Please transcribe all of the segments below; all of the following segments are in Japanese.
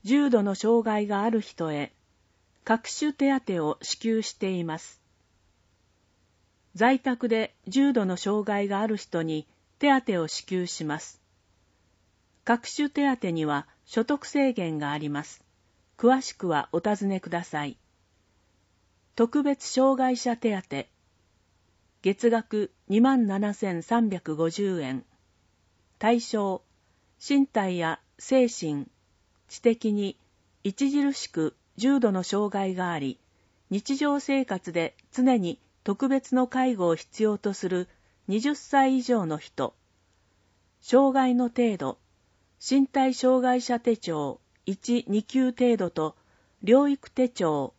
重度の障害がある人へ各種手当を支給しています。在宅で重度の障害がある人に手当を支給します。各種手当には所得制限があります。詳しくはお尋ねください。特別障害者手当、月額27,350円。対象、身体や精神、知的に著しく重度の障害があり、日常生活で常に特別の介護を必要とする20歳以上の人。障害の程度、身体障害者手帳1、2級程度と療育手帳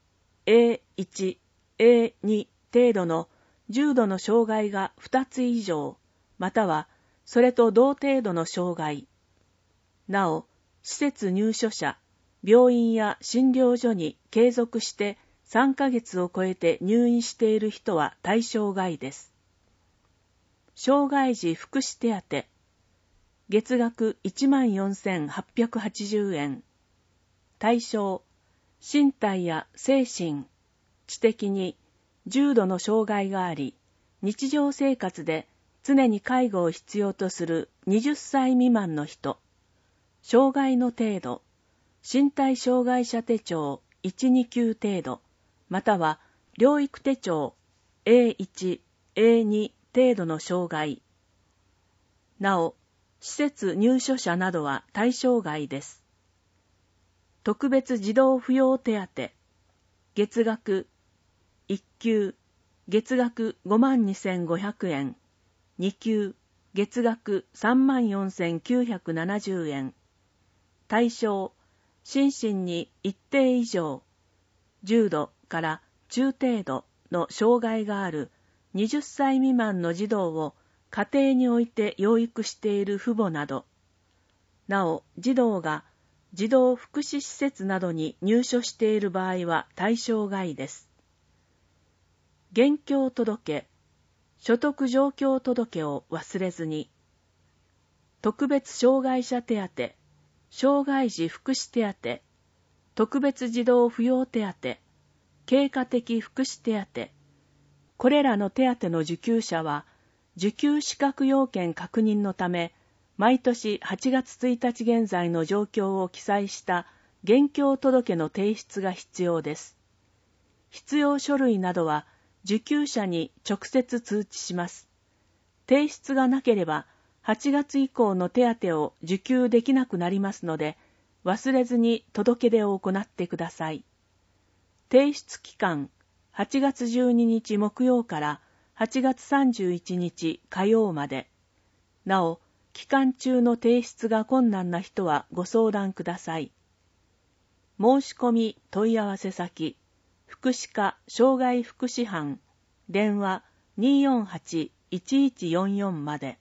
A1、A2 程度の重度の障害が2つ以上、またはそれと同程度の障害。なお、施設入所者、病院や診療所に継続して3ヶ月を超えて入院している人は対象外です。障害児福祉手当、月額14,880円。対象、身体や精神、知的に重度の障害があり、日常生活で常に介護を必要とする20歳未満の人。障害の程度、身体障害者手帳1、2級程度、または療育手帳 A1、A2 程度の障害。なお、施設入所者などは対象外です。特別児童扶養手当、月額1級、月額52,500円、2級、月額34,970円。対象、心身に一定以上、重度から中程度の障害がある20歳未満の児童を家庭において養育している父母など、なお児童が児童福祉施設などに入所している場合は対象外です。現況届、所得状況届を忘れずに。特別障害者手当、障害児福祉手当、特別児童扶養手当、経過的福祉手当、これらの手当の受給者は、受給資格要件確認のため、毎年8月1日現在の状況を記載した現況届の提出が必要です。必要書類などは受給者に直接通知します。提出がなければ8月以降の手当を受給できなくなりますので、忘れずに届け出を行ってください。提出期間、8月12日木曜から8月31日火曜まで。なお、期間中の提出が困難な人はご相談ください。申し込み問い合わせ先、福祉課障害福祉班、電話 248-1144 まで。